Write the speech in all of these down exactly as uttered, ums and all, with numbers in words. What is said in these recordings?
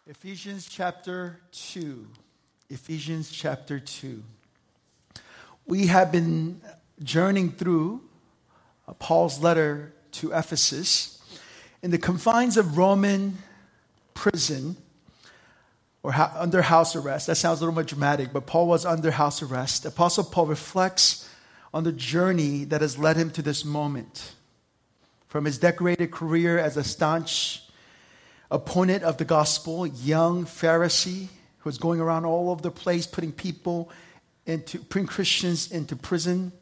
Ephesians chapter two. Ephesians chapter two. We have been journeying through Paul's letter to Ephesus in the confines of Roman prison or ha- under house arrest. That sounds a little more dramatic, but Paul was under house arrest. Apostle Paul reflects on the journey that has led him to this moment. From his decorated career as a staunch opponent of the gospel, young Pharisee who was going around all over the place putting people into, putting Christians into prison,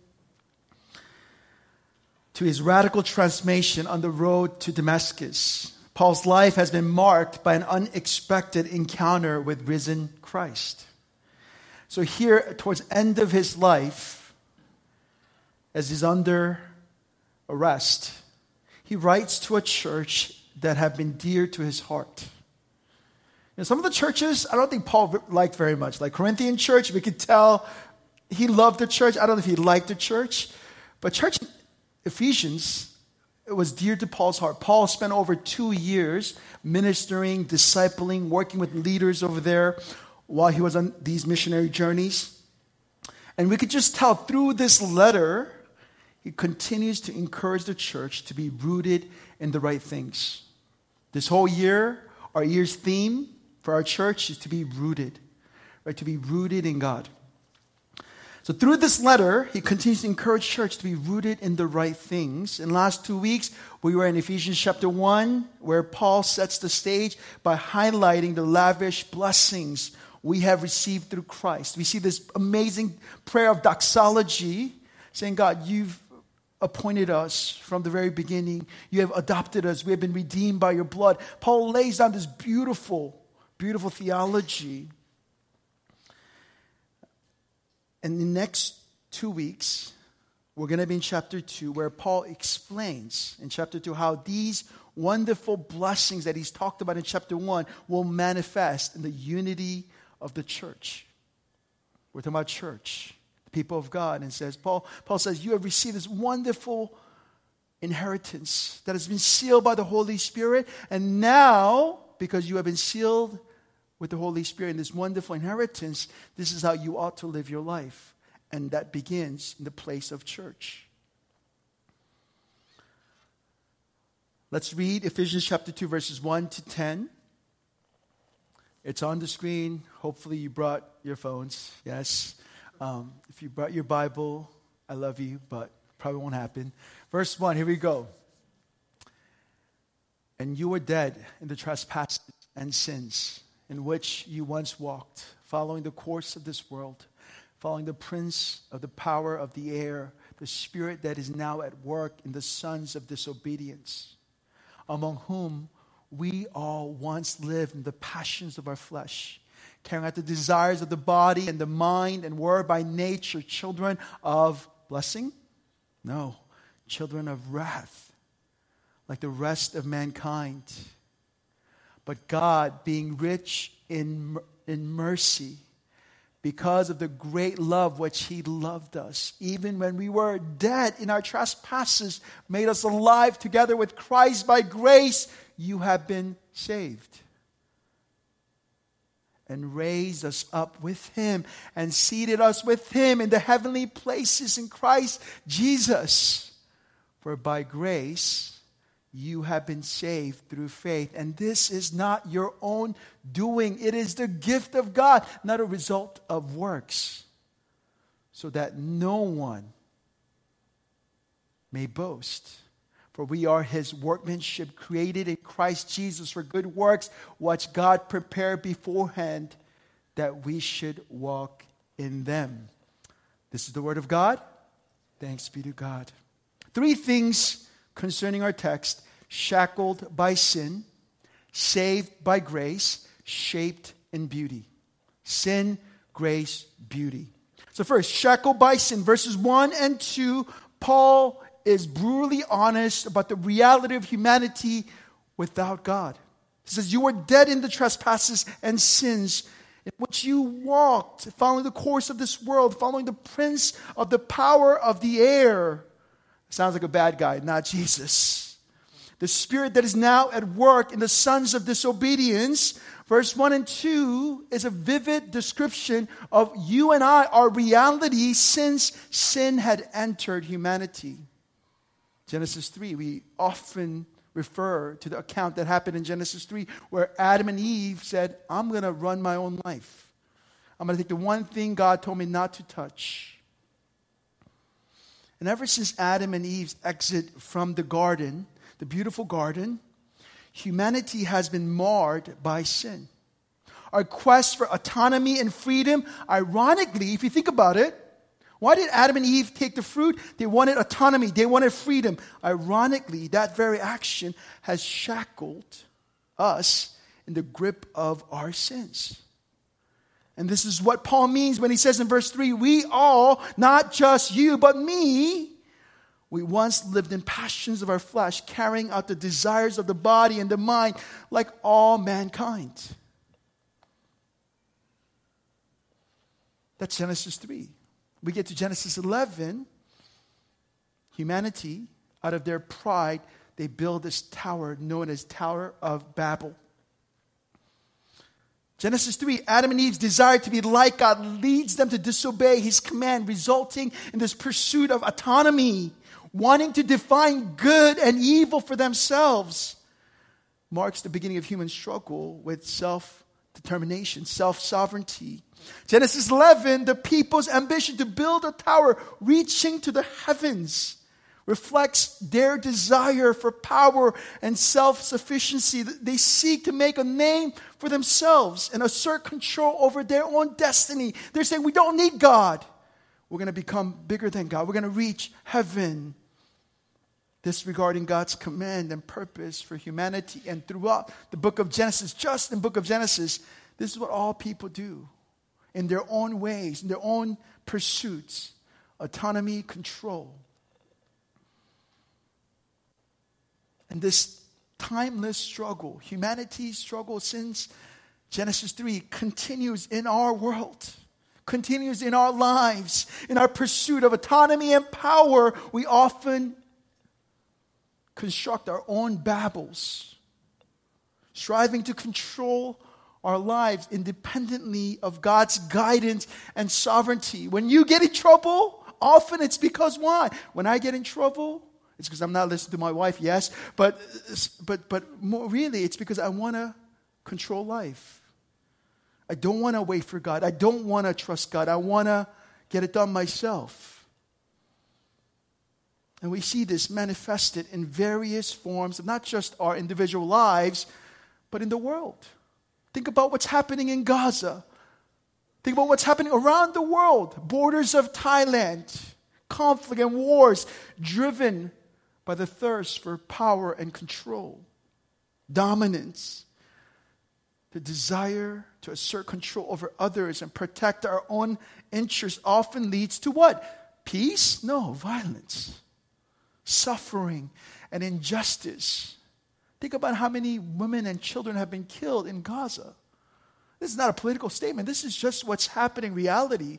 to his radical transformation on the road to Damascus. Paul's life has been marked by an unexpected encounter with risen Christ. So here, towards the end of his life, as he's under arrest, he writes to a church that have been dear to his heart. You know, some of the churches, I don't think Paul liked very much. Like Corinthian church, we could tell he loved the church. I don't know if he liked the church. But church Ephesians, it was dear to Paul's heart. Paul spent over two years ministering, discipling, working with leaders over there while he was on these missionary journeys. And we could just tell through this letter, he continues to encourage the church to be rooted in the right things. This whole year, our year's theme for our church is to be rooted, right? To be rooted in God. So through this letter, he continues to encourage church to be rooted in the right things. In the last two weeks, we were in Ephesians chapter one, where Paul sets the stage by highlighting the lavish blessings we have received through Christ. We see this amazing prayer of doxology, saying, God, you've appointed us from the very beginning. You have adopted us. We have been redeemed by your blood. Paul lays down this beautiful, beautiful theology. And the next two weeks, we're going to be in chapter two, where Paul explains in chapter two how these wonderful blessings that he's talked about in chapter one will manifest in the unity of the church. We're talking about church, the people of God. And says, Paul, Paul says, you have received this wonderful inheritance that has been sealed by the Holy Spirit. And now, because you have been sealed with the Holy Spirit in this wonderful inheritance, this is how you ought to live your life. And that begins in the place of church. Let's read Ephesians chapter two, verses one to ten. It's on the screen. Hopefully you brought your phones. Yes. Um, if you brought your Bible, I love you, but probably won't happen. Verse one, here we go. And you were dead in the trespasses and sins in which you once walked, following the course of this world, following the prince of the power of the air, the spirit that is now at work in the sons of disobedience, among whom we all once lived in the passions of our flesh, carrying out the desires of the body and the mind, and were by nature children of blessing? No, children of wrath, like the rest of mankind. But God, being rich in, in mercy, because of the great love which he loved us, even when we were dead in our trespasses, made us alive together with Christ. By grace you have been saved. And raised us up with him and seated us with him in the heavenly places in Christ Jesus. For by grace you have been saved through faith. And this is not your own doing. It is the gift of God, not a result of works, so that no one may boast. For we are his workmanship, created in Christ Jesus for good works, which God prepared beforehand that we should walk in them. This is the word of God. Thanks be to God. Three things concerning our text: shackled by sin, saved by grace, shaped in beauty. Sin, grace, beauty. So first, shackled by sin, verses one and two, Paul is brutally honest about the reality of humanity without God. He says, you were dead in the trespasses and sins in which you walked, following the course of this world, following the prince of the power of the air. Sounds like a bad guy, not Jesus. The spirit that is now at work in the sons of disobedience, verse one and two, is a vivid description of you and I, our reality since sin had entered humanity. Genesis three, we often refer to the account that happened in Genesis three where Adam and Eve said, I'm going to run my own life. I'm going to take the one thing God told me not to touch. And ever since Adam and Eve's exit from the garden, the beautiful garden, humanity has been marred by sin. Our quest for autonomy and freedom, ironically, if you think about it, why did Adam and Eve take the fruit? They wanted autonomy. They wanted freedom. Ironically, that very action has shackled us in the grip of our sins. And this is what Paul means when he says in verse three, we all, not just you, but me, we once lived in passions of our flesh, carrying out the desires of the body and the mind like all mankind. That's Genesis three. We get to Genesis eleven. Humanity, out of their pride, they build this tower known as Tower of Babel. Genesis three, Adam and Eve's desire to be like God leads them to disobey His command, resulting in this pursuit of autonomy, wanting to define good and evil for themselves. Marks the beginning of human struggle with self-determination, self-sovereignty. Genesis eleven, the people's ambition to build a tower reaching to the heavens reflects their desire for power and self-sufficiency. They seek to make a name for themselves and assert control over their own destiny. They're saying, we don't need God. We're going to become bigger than God. We're going to reach heaven. Disregarding God's command and purpose for humanity. And throughout the book of Genesis, just in the book of Genesis, this is what all people do. In their own ways, in their own pursuits. Autonomy, control. And this timeless struggle, humanity's struggle since Genesis three, continues in our world, continues in our lives, in our pursuit of autonomy and power. We often construct our own Babels, striving to control our lives independently of God's guidance and sovereignty. When you get in trouble, often it's because why? When I get in trouble, it's because I'm not listening to my wife, yes, but but but more really, it's because I want to control life. I don't want to wait for God. I don't want to trust God. I want to get it done myself. And we see this manifested in various forms of not just our individual lives, but in the world. Think about what's happening in Gaza. Think about what's happening around the world. Borders of Thailand, conflict and wars driven by the thirst for power and control, dominance, the desire to assert control over others and protect our own interests often leads to what? Peace? No, violence, suffering, and injustice. Think about how many women and children have been killed in Gaza. This is not a political statement. This is just what's happening in reality.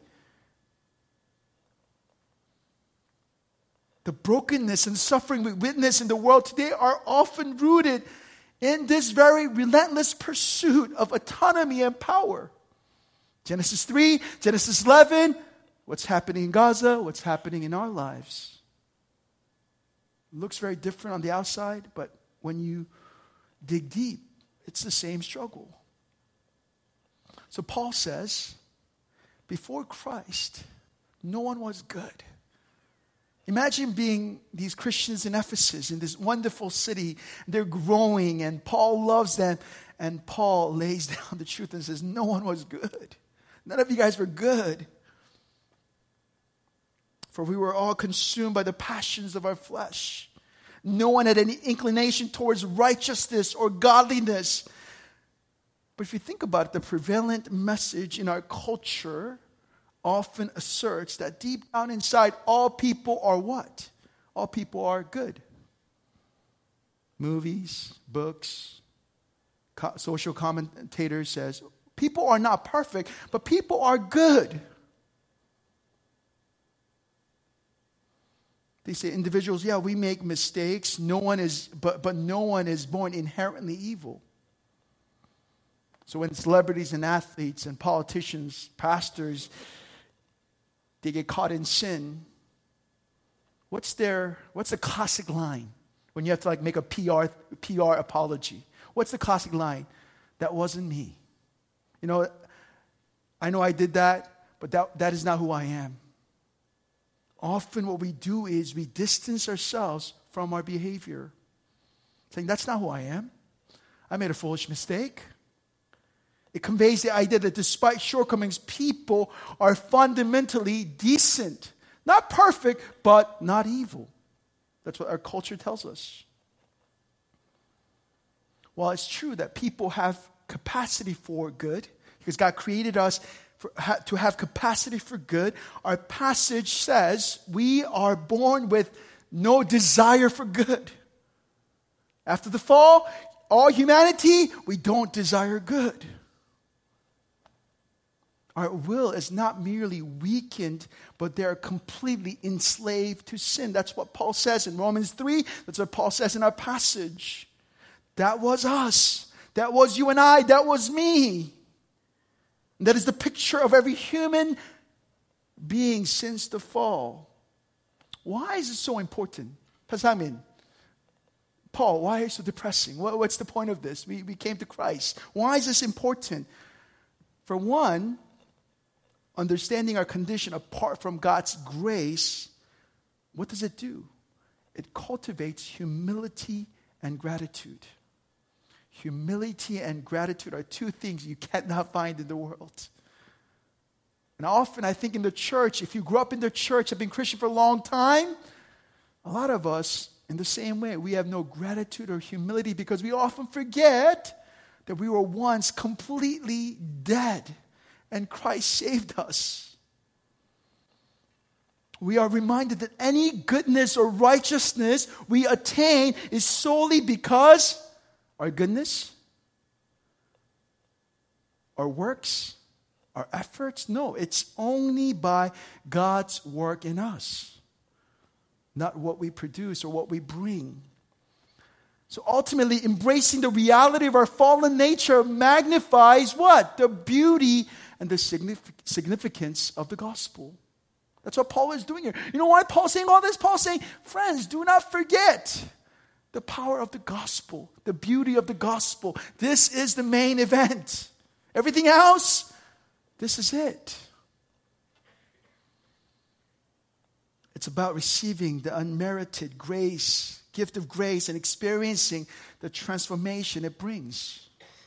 The brokenness and suffering we witness in the world today are often rooted in this very relentless pursuit of autonomy and power. Genesis three, Genesis eleven, what's happening in Gaza, what's happening in our lives. It looks very different on the outside, but when you dig deep, it's the same struggle. So Paul says, before Christ, no one was good. Imagine being these Christians in Ephesus, in this wonderful city. They're growing, and Paul loves them. And Paul lays down the truth and says, no one was good. None of you guys were good. For we were all consumed by the passions of our flesh. No one had any inclination towards righteousness or godliness. But if you think about it, the prevalent message in our culture often asserts that deep down inside, all people are what? All people are good. Movies, books, co- social commentators says, people are not perfect, but people are good. They say individuals, yeah, we make mistakes. No one is, but, but no one is born inherently evil. So when celebrities and athletes and politicians, pastors, they get caught in sin, what's their, what's the classic line when you have to like make a P R, P R apology? What's the classic line? That wasn't me. You know, I know I did that, but that, that is not who I am. Often what we do is we distance ourselves from our behavior, saying, that's not who I am. I made a foolish mistake. It conveys the idea that despite shortcomings, people are fundamentally decent. Not perfect, but not evil. That's what our culture tells us. While it's true that people have capacity for good, because God created us for, ha, to have capacity for good, our passage says we are born with no desire for good. After the fall, all humanity, we don't desire good. Our will is not merely weakened, but they're completely enslaved to sin. That's what Paul says in Romans three. That's what Paul says in our passage. That was us. That was you and I. That was me. And that is the picture of every human being since the fall. Why is it so important? Pasamin, Paul, why is it so depressing? What, what's the point of this? We, we came to Christ. Why is this important? For one, understanding our condition apart from God's grace, what does it do? It cultivates humility and gratitude. Humility and gratitude are two things you cannot find in the world. And often I think in the church, if you grew up in the church, have been Christian for a long time, a lot of us, in the same way, we have no gratitude or humility because we often forget that we were once completely dead and Christ saved us. We are reminded that any goodness or righteousness we attain is solely because our goodness, our works, our efforts. No, it's only by God's work in us, not what we produce or what we bring. So ultimately, embracing the reality of our fallen nature magnifies what? The beauty and the significance of the gospel. That's what Paul is doing here. You know why Paul's saying all this? Paul's saying, friends, do not forget the power of the gospel, the beauty of the gospel. This is the main event. Everything else, this is it. It's about receiving the unmerited grace, gift of grace, and experiencing the transformation it brings.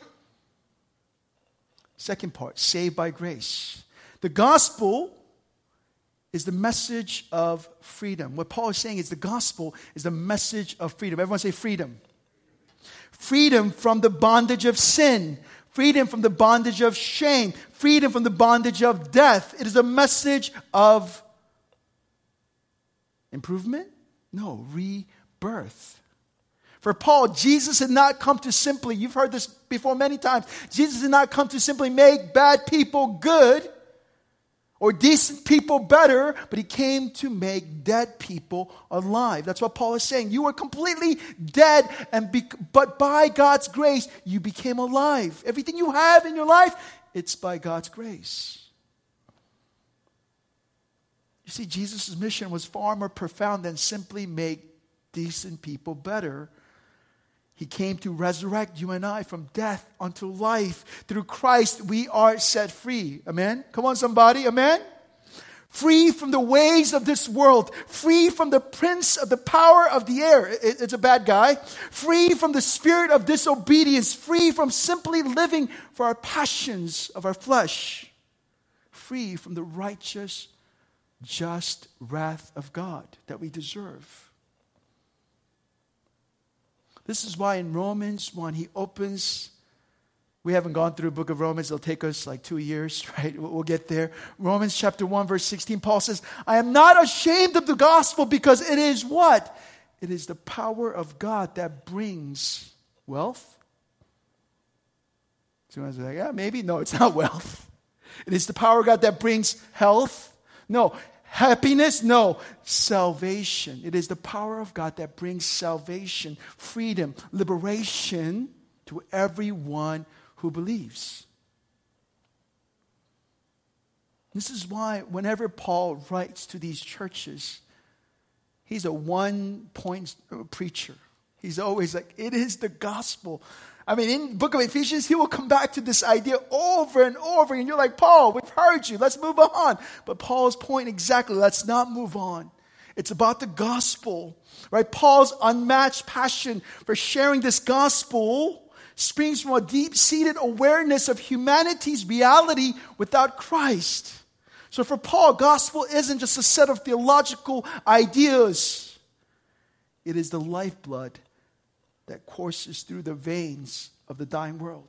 Second part, saved by grace. The gospel is the message of freedom. What Paul is saying is the gospel is the message of freedom. Everyone say freedom. Freedom from the bondage of sin. Freedom from the bondage of shame. Freedom from the bondage of death. It is a message of improvement? No, rebirth. For Paul, Jesus did not come to simply, you've heard this before many times, Jesus did not come to simply make bad people good or decent people better, but he came to make dead people alive. That's what Paul is saying. You were completely dead, and be, but by God's grace, you became alive. Everything you have in your life, it's by God's grace. You see, Jesus' mission was far more profound than simply make decent people better. He came to resurrect you and I from death unto life. Through Christ, we are set free. Amen? Come on, somebody. Amen? Free from the ways of this world. Free from the prince of the power of the air. It's a bad guy. Free from the spirit of disobedience. Free from simply living for our passions of our flesh. Free from the righteous, just wrath of God that we deserve. This is why in Romans one, he opens, we haven't gone through the book of Romans, it'll take us like two years, right? We'll get there. Romans chapter one, verse sixteen, Paul says, I am not ashamed of the gospel because it is what? It is the power of God that brings wealth. Someone's like, yeah, maybe. No, it's not wealth. It is the power of God that brings health. No, happiness? No, salvation. It is the power of God that brings salvation, freedom, liberation to everyone who believes. This is why whenever Paul writes to these churches, he's a one-point preacher. He's always like, it is the gospel. I mean, in the book of Ephesians, he will come back to this idea over and over. And you're like, Paul, we've heard you. Let's move on. But Paul's point exactly, let's not move on. It's about the gospel, right? Paul's unmatched passion for sharing this gospel springs from a deep-seated awareness of humanity's reality without Christ. So for Paul, gospel isn't just a set of theological ideas. It is the lifeblood that courses through the veins of the dying world.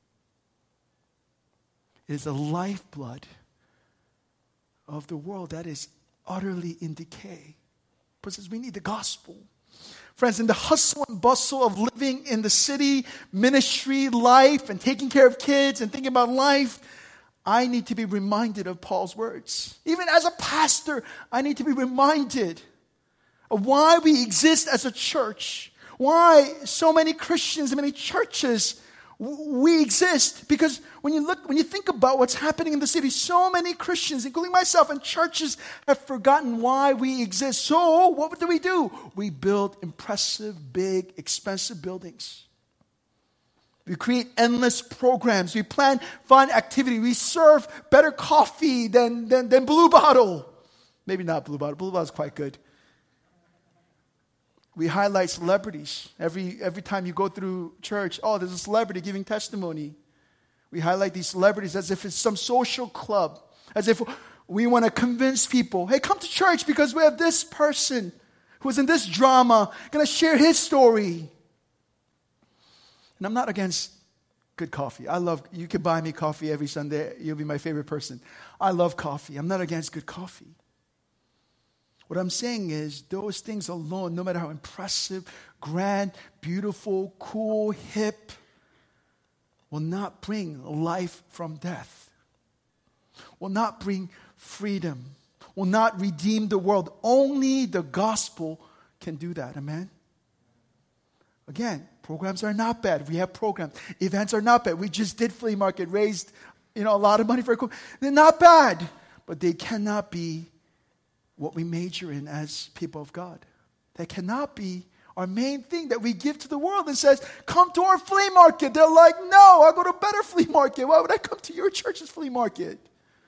It is the lifeblood of the world that is utterly in decay. Paul says we need the gospel. Friends, in the hustle and bustle of living in the city, ministry, life, and taking care of kids and thinking about life, I need to be reminded of Paul's words. Even as a pastor, I need to be reminded of why we exist as a church. Why so many Christians, many churches, we exist. Because when you look, when you think about what's happening in the city, so many Christians, including myself, and churches have forgotten why we exist. So what do we do? We build impressive, big, expensive buildings. We create endless programs. We plan fun activity. We serve better coffee than, than, than Blue Bottle. Maybe not Blue Bottle. Blue Bottle is quite good. We highlight celebrities. Every, every time you go through church, oh, there's a celebrity giving testimony. We highlight these celebrities as if it's some social club. As if we want to convince people, hey, come to church because we have this person who was in this drama, going to share his story. And I'm not against good coffee. I love, you can buy me coffee every Sunday. You'll be my favorite person. I love coffee. I'm not against good coffee. What I'm saying is those things alone, no matter how impressive, grand, beautiful, cool, hip, will not bring life from death. Will not bring freedom. Will not redeem the world. Only the gospel can do that. Amen? Again, programs are not bad. We have programs. Events are not bad. We just did flea market, raised, you know, a lot of money for it. They're not bad, but they cannot be what we major in as people of God. They cannot be our main thing that we give to the world and says, come to our flea market. They're like, no, I'll go to a better flea market. Why would I come to your church's flea market?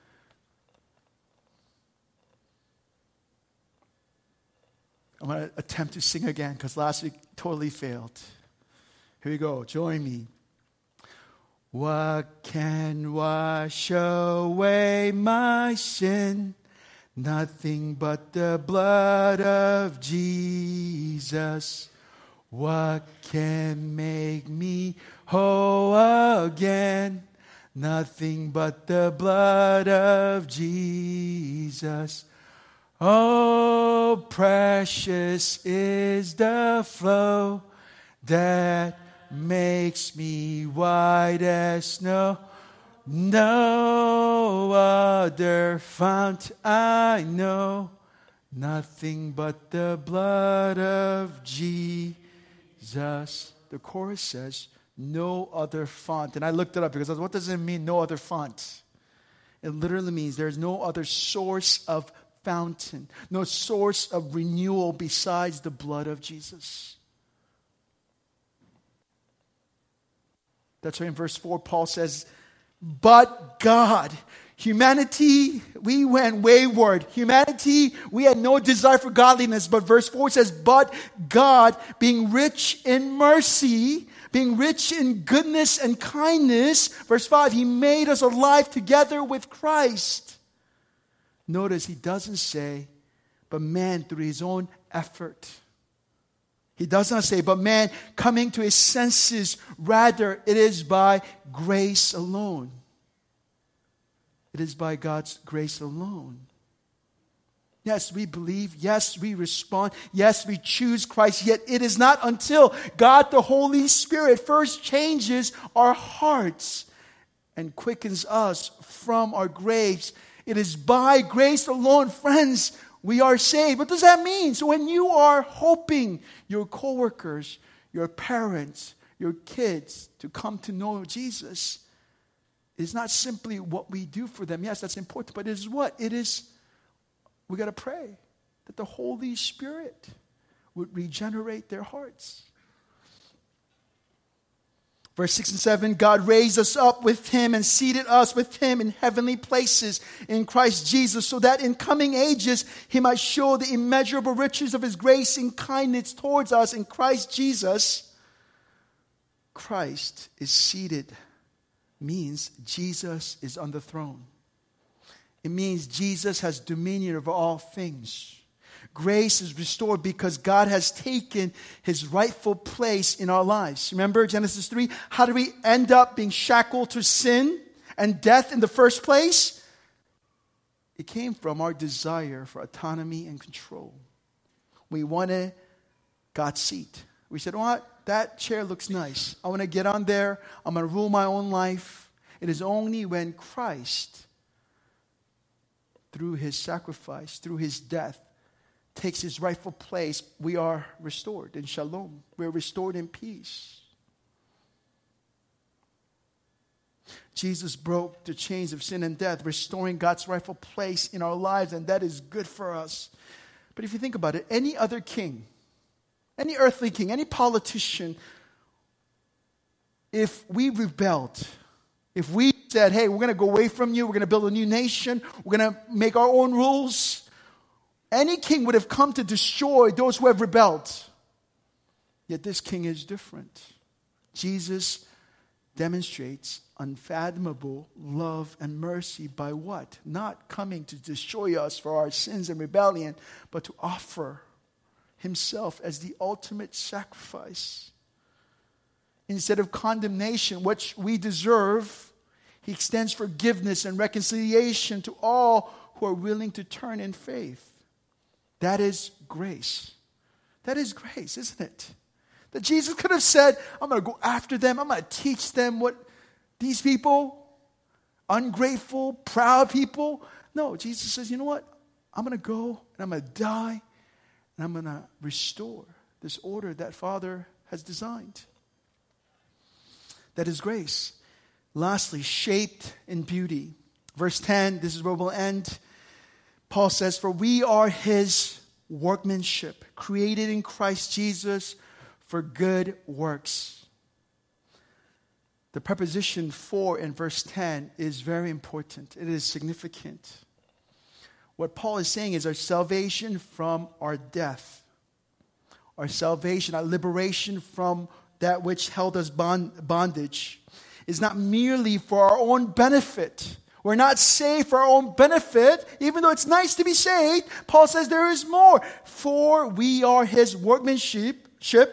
I'm going to attempt to sing again because last week totally failed. Here we go. Join me. What can wash away my sin? Nothing but the blood of Jesus. What can make me whole again? Nothing but the blood of Jesus. Oh, precious is the flow that makes me white as snow. No other fount I know, nothing but the blood of Jesus. The chorus says, no other font. And I looked it up because I was, what does it mean, no other font? It literally means there's no other source of fountain, no source of renewal besides the blood of Jesus. That's why in verse four, Paul says, but God. Humanity, we went wayward. Humanity, we had no desire for godliness. But verse four says, but God, being rich in mercy, being rich in goodness and kindness. Verse five, He made us alive together with Christ. Notice He doesn't say, but man through his own effort. He does not say, but man coming to his senses. Rather, it is by grace alone. It is by God's grace alone. Yes, we believe. Yes, we respond. Yes, we choose Christ. Yet it is not until God the Holy Spirit first changes our hearts and quickens us from our graves It is by grace alone, friends, we are saved. What does that mean? So when you are hoping your coworkers, your parents, your kids to come to know Jesus, it's not simply what we do for them. Yes, that's important, but it is what? It is, we got to pray that the Holy Spirit would regenerate their hearts. Verse six and seven, God raised us up with Him and seated us with Him in heavenly places in Christ Jesus, so that in coming ages He might show the immeasurable riches of His grace and kindness towards us in Christ Jesus. Christ is seated means Jesus is on the throne. It means Jesus has dominion over all things. Grace is restored because God has taken His rightful place in our lives. Remember Genesis three? How do we end up being shackled to sin and death in the first place? It came from our desire for autonomy and control. We wanted God's seat. We said, what? That chair looks nice. I want to get on there. I'm going to rule my own life. It is only when Christ, through His sacrifice, through His death, takes His rightful place, we are restored in shalom. We're restored in peace. Jesus broke the chains of sin and death, restoring God's rightful place in our lives, and that is good for us. But if you think about it, any other king, any earthly king, any politician, if we rebelled, if we said, hey, we're going to go away from you, we're going to build a new nation, we're going to make our own rules, any king would have come to destroy those who have rebelled. Yet this king is different. Jesus demonstrates unfathomable love and mercy by what? Not coming to destroy us for our sins and rebellion, but to offer Himself as the ultimate sacrifice. Instead of condemnation, which we deserve, He extends forgiveness and reconciliation to all who are willing to turn in faith. That is grace. That is grace, isn't it? That Jesus could have said, I'm going to go after them. I'm going to teach them what these people, ungrateful, proud people. No, Jesus says, you know what? I'm going to go and I'm going to die and I'm going to restore this order that Father has designed. That is grace. Lastly, shaped in beauty. Verse ten, this is where we'll end. Paul says, for we are His workmanship, created in Christ Jesus for good works. The preposition for in verse ten is very important. It is significant. What Paul is saying is our salvation from our death, our salvation, our liberation from that which held us bond, bondage, is not merely for our own benefit. We're not saved for our own benefit, even though it's nice to be saved. Paul says there is more. For we are His workmanship.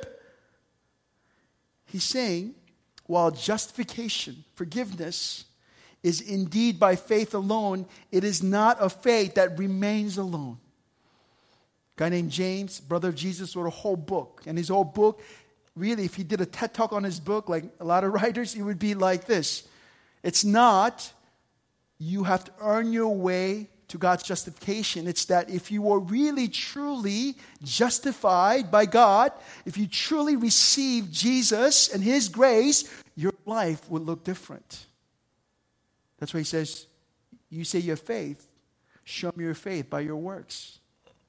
He's saying, while justification, forgiveness, is indeed by faith alone, it is not a faith that remains alone. A guy named James, brother of Jesus, wrote a whole book. And his whole book, really, if he did a TED Talk on his book, like a lot of writers, it would be like this. It's not you have to earn your way to God's justification. It's that if you are really, truly justified by God, if you truly receive Jesus and His grace, your life will look different. That's why he says, you say you have faith, show me your faith by your works.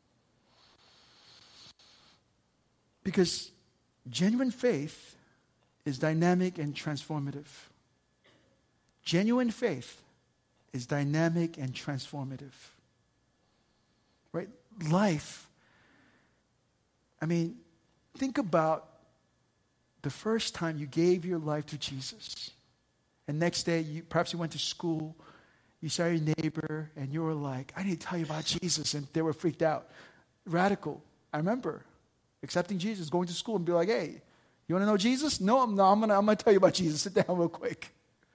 Because genuine faith is dynamic and transformative. Genuine faith is dynamic and transformative. Right? Life. I mean, think about the first time you gave your life to Jesus. And next day, you, perhaps you went to school, you saw your neighbor, and you were like, I need to tell you about Jesus. And they were freaked out. Radical. I remember accepting Jesus, going to school and be like, hey, you want to know Jesus? No, I'm not. I'm going I'm to tell you about Jesus. Sit down real quick.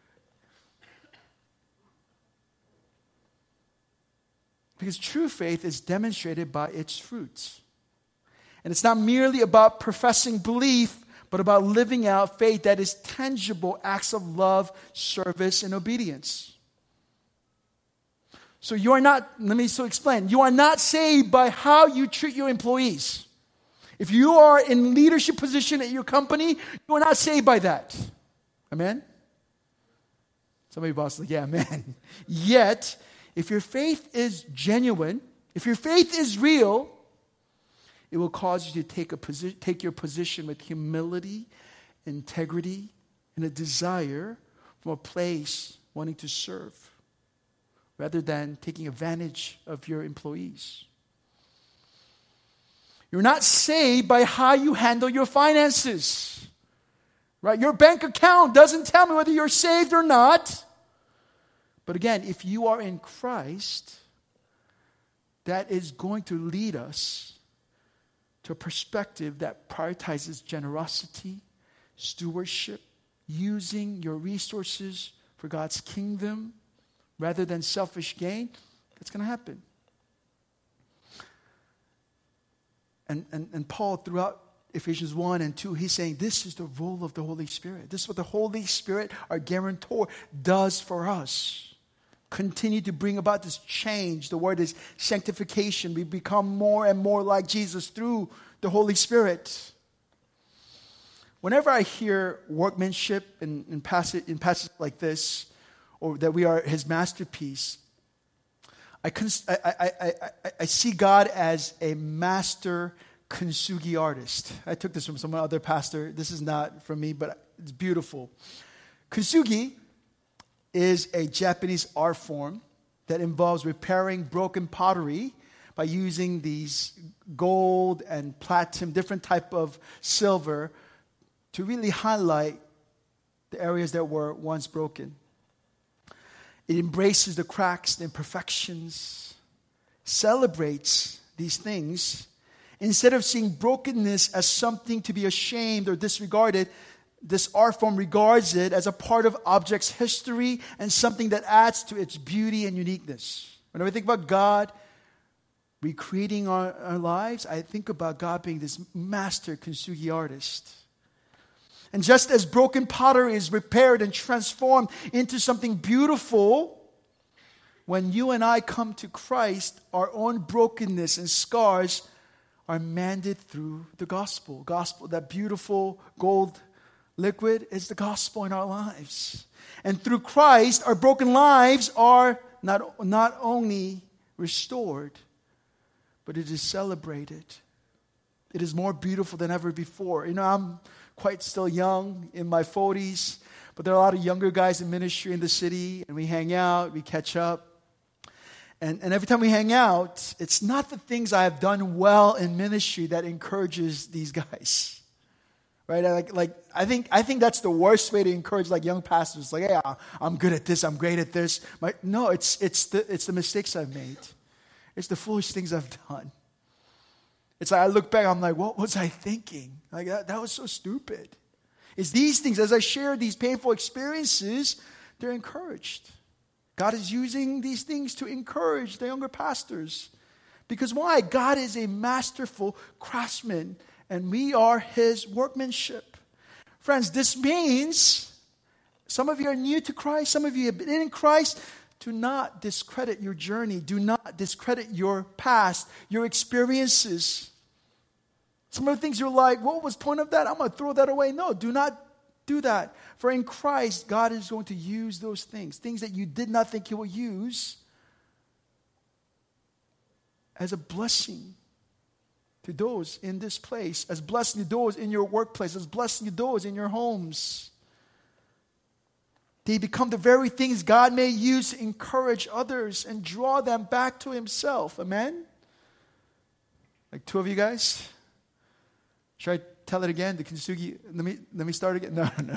Because true faith is demonstrated by its fruits. And it's not merely about professing belief, but about living out faith that is tangible acts of love, service, and obedience. So you are not, let me so explain, you are not saved by how you treat your employees. If you are in leadership position at your company, you are not saved by that. Amen? Somebody boss like, yeah, amen. Yet, if your faith is genuine, if your faith is real, it will cause you to take a posi- take your position with humility, integrity, and a desire from a place wanting to serve, rather than taking advantage of your employees. You're not saved by how you handle your finances. Right? Your bank account doesn't tell me whether you're saved or not. But again, if you are in Christ, that is going to lead us to a perspective that prioritizes generosity, stewardship, using your resources for God's kingdom rather than selfish gain. That's going to happen. And, and, and Paul, throughout Ephesians one and two, he's saying this is the role of the Holy Spirit. This is what the Holy Spirit, our guarantor, does for us. Continue to bring about this change. The word is sanctification. We become more and more like Jesus through the Holy Spirit. Whenever I hear workmanship in, in, passage, in passages like this, or that we are His masterpiece, I, cons- I, I, I, I, I see God as a master kintsugi artist. I took this from some other pastor. This is not from me, but it's beautiful. Kintsugi is a Japanese art form that involves repairing broken pottery by using these gold and platinum, different type of silver, to really highlight the areas that were once broken. It embraces the cracks, the imperfections, celebrates these things. Instead of seeing brokenness as something to be ashamed or disregarded, this art form regards it as a part of object's history and something that adds to its beauty and uniqueness. Whenever I think about God recreating our, our lives, I think about God being this master kintsugi artist. And just as broken pottery is repaired and transformed into something beautiful, when you and I come to Christ, our own brokenness and scars are mended through the gospel. Gospel, that beautiful gold liquid, is the gospel in our lives. And through Christ, our broken lives are not, not only restored, but it is celebrated. It is more beautiful than ever before. You know, I'm quite still young, in my forties, but there are a lot of younger guys in ministry in the city, and we hang out, we catch up. And, and every time we hang out, it's not the things I have done well in ministry that encourages these guys. Right? I like, like I think I think that's the worst way to encourage like young pastors. Like, hey, I'm good at this, I'm great at this. My, no, it's it's the it's the mistakes I've made. It's the foolish things I've done. It's like I look back, I'm like, what was I thinking? Like that, that was so stupid. It's these things, as I share these painful experiences, they're encouraged. God is using these things to encourage the younger pastors. Because why? God is a masterful craftsman, and we are His workmanship. Friends, this means some of you are new to Christ, some of you have been in Christ. Do not discredit your journey. Do not discredit your past, your experiences. Some of the things you're like, what was the point of that? I'm going to throw that away. No, do not do that. For in Christ, God is going to use those things, things that you did not think He will use, as a blessing to those in this place, as blessing to those in your workplace, as blessing to those in your homes. They become the very things God may use to encourage others and draw them back to Himself. Amen? Like two of you guys? Should I tell it again? The kintsugi, let me, let me start again? No, no, no.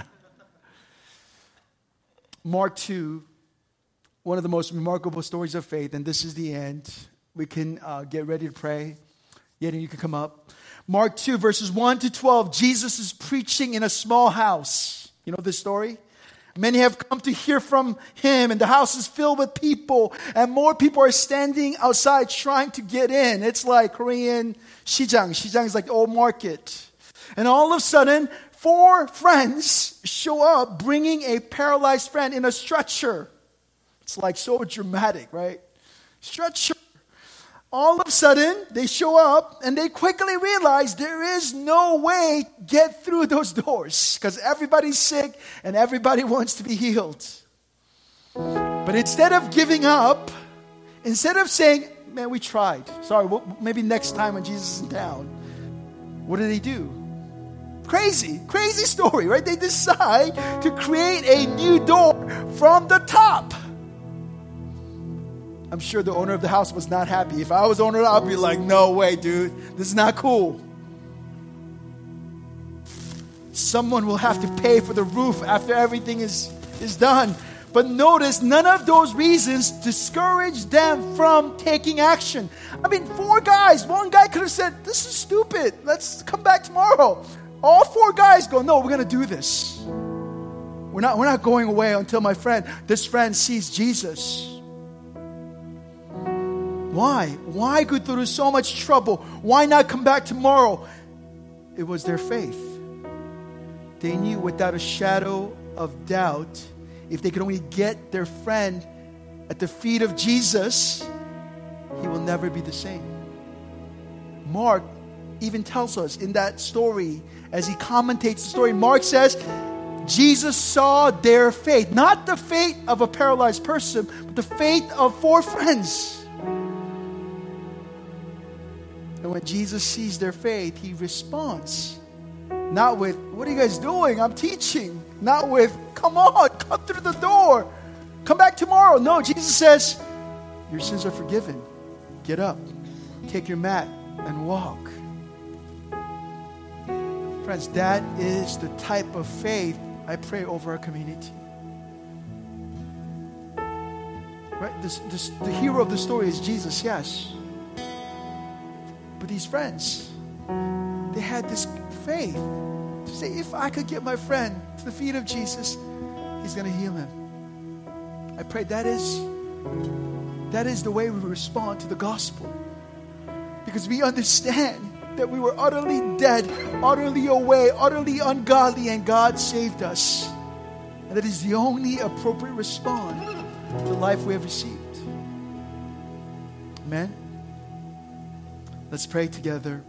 Mark two, one of the most remarkable stories of faith, and this is the end. We can uh, get ready to pray. Yet you can come up. Mark two, verses one to twelve. Jesus is preaching in a small house. You know this story? Many have come to hear from Him, and the house is filled with people, and more people are standing outside trying to get in. It's like Korean Shijang. Shijang is like the old market. And all of a sudden, four friends show up bringing a paralyzed friend in a stretcher. It's like so dramatic, right? Stretcher. All of a sudden, they show up and they quickly realize there is no way to get through those doors because everybody's sick and everybody wants to be healed. But instead of giving up, instead of saying, man, we tried. Sorry, well, maybe next time when Jesus is in town. What do they do? Crazy, crazy story, right? They decide to create a new door from the top. I'm sure the owner of the house was not happy. If I was owner, I'd be like, no way, dude. This is not cool. Someone will have to pay for the roof after everything is, is done. But notice, none of those reasons discourage them from taking action. I mean, four guys. One guy could have said, this is stupid. Let's come back tomorrow. All four guys go, no, we're going to do this. We're not, we're not going away until my friend, this friend sees Jesus. Why? Why go through so much trouble? Why not come back tomorrow? It was their faith. They knew without a shadow of doubt, if they could only get their friend at the feet of Jesus, he will never be the same. Mark even tells us in that story, as he commentates the story, Mark says, Jesus saw their faith. Not the faith of a paralyzed person, but the faith of four friends. And when Jesus sees their faith, he responds. Not with, what are you guys doing? I'm teaching. Not with, come on, come through the door. Come back tomorrow. No, Jesus says, your sins are forgiven. Get up. Take your mat and walk. Friends, that is the type of faith I pray over our community. Right? This, this, the hero of the story is Jesus, yes. But these friends, they had this faith to say, if I could get my friend to the feet of Jesus, he's going to heal him. I pray that is, that is the way we respond to the gospel. Because we understand that we were utterly dead, utterly away, utterly ungodly, and God saved us. And that is the only appropriate response to the life we have received. Amen? Let's pray together.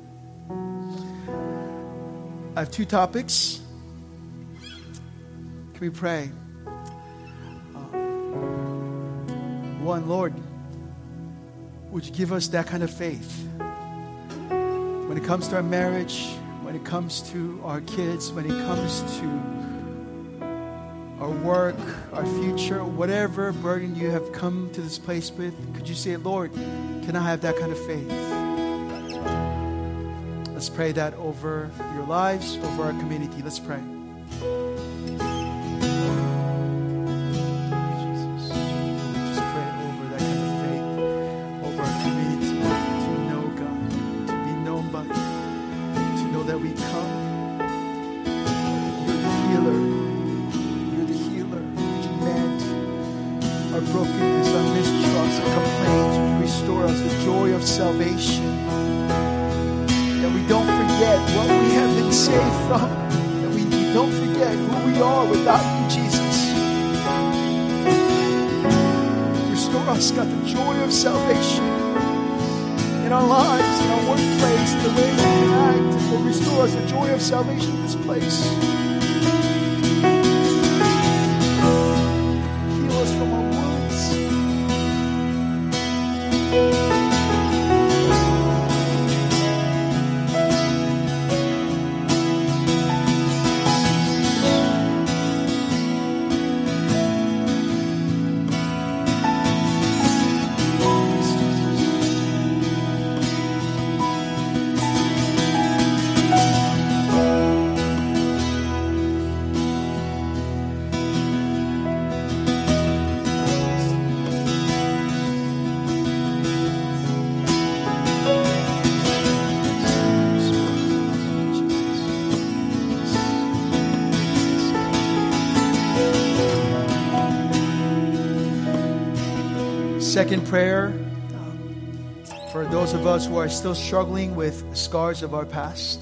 I have two topics. Can we pray? Uh, one, Lord, would you give us that kind of faith? When it comes to our marriage, when it comes to our kids, when it comes to our work, our future, whatever burden you have come to this place with, could you say, Lord, can I have that kind of faith? Let's pray that over your lives, over our community. Let's pray. Jesus, just pray over that kind of faith, over our community, to know God, to be known by you, to know that we come. You're the healer. You're the healer. Would you mend our brokenness, our mistrust, our complaints? Would you restore us the joy of salvation? That we don't forget what we have been saved from. That we don't forget who we are without you, Jesus. Restore us, God, the joy of salvation in our lives, in our workplace, in the way we interact. Lord, restore us the joy of salvation in this place. Heal us from our wounds. Second prayer, um, for those of us who are still struggling with scars of our past.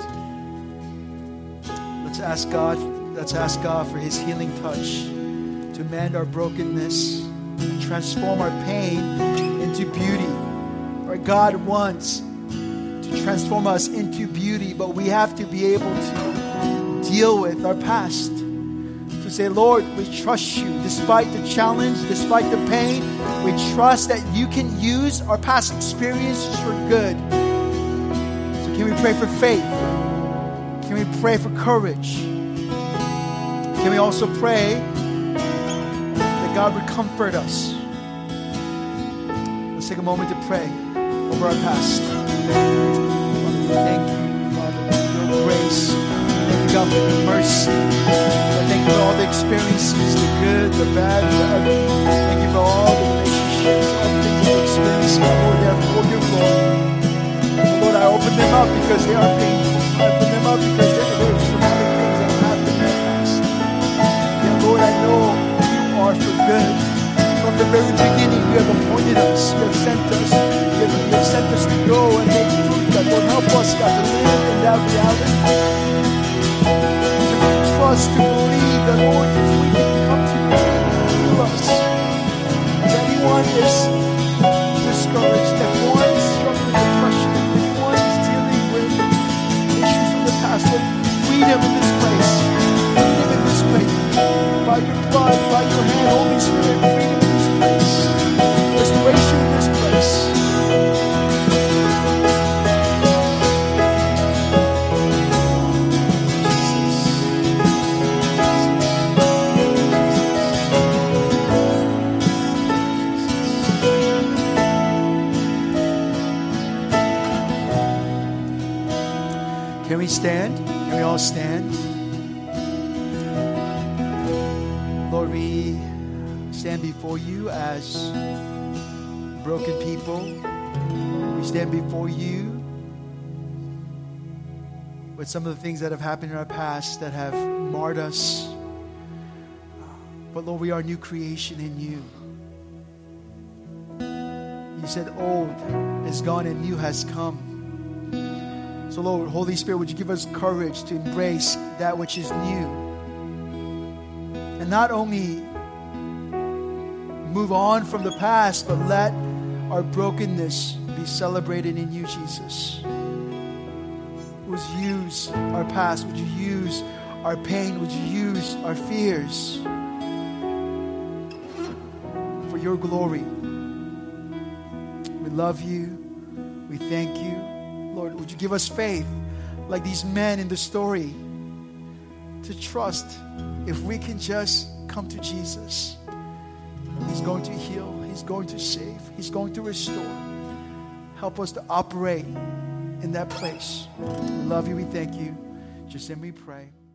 Let's ask God, let's ask God for His healing touch to mend our brokenness and transform our pain into into beauty. Or God wants to transform us into beauty, but we have to be able to deal with our past. To say, Lord, we trust you despite the challenge, despite the pain. We trust that you can use our past experiences for good. So can we pray for faith? Can we pray for courage? Can we also pray that God would comfort us? Let's take a moment to pray over our past. Father, we thank you, Father, for your grace. Thank you, God, for your mercy. I thank you for all the experiences, the good, the bad, the ugly. Thank you for all the relationships, all the things we've experienced, God, Lord, they are for your glory. And Lord, I open them up because they are painful. I open them up because they are traumatic things that have happened in the past. And Lord, I know you are for good. From the very beginning, you have appointed us. You have sent us. You have, you have sent us to go and make fruit. God, Lord, help us, God, to live in that reality. To trust, to believe that, Lord, if we can come to you, heal us. If anyone is discouraged, if one is struggling with depression, if one is dealing with issues from the past, Lord, freedom in this place. Freedom in this place. By your blood, by your hand, Holy Spirit, freedom in this place. Restoration in this place. Can we stand? Can we all stand? Lord, we stand before you as broken people. We stand before you with some of the things that have happened in our past that have marred us. But Lord, we are a new creation in you. You said old is gone and new has come. So Lord, Holy Spirit, would you give us courage to embrace that which is new? And not only move on from the past, but let our brokenness be celebrated in you, Jesus. Would you use our past? Would you use our pain? Would you use our fears for your glory? We love you. We thank you. Lord, would you give us faith like these men in the story to trust if we can just come to Jesus. He's going to heal. He's going to save. He's going to restore. Help us to operate in that place. We love you. We thank you. Just in we pray.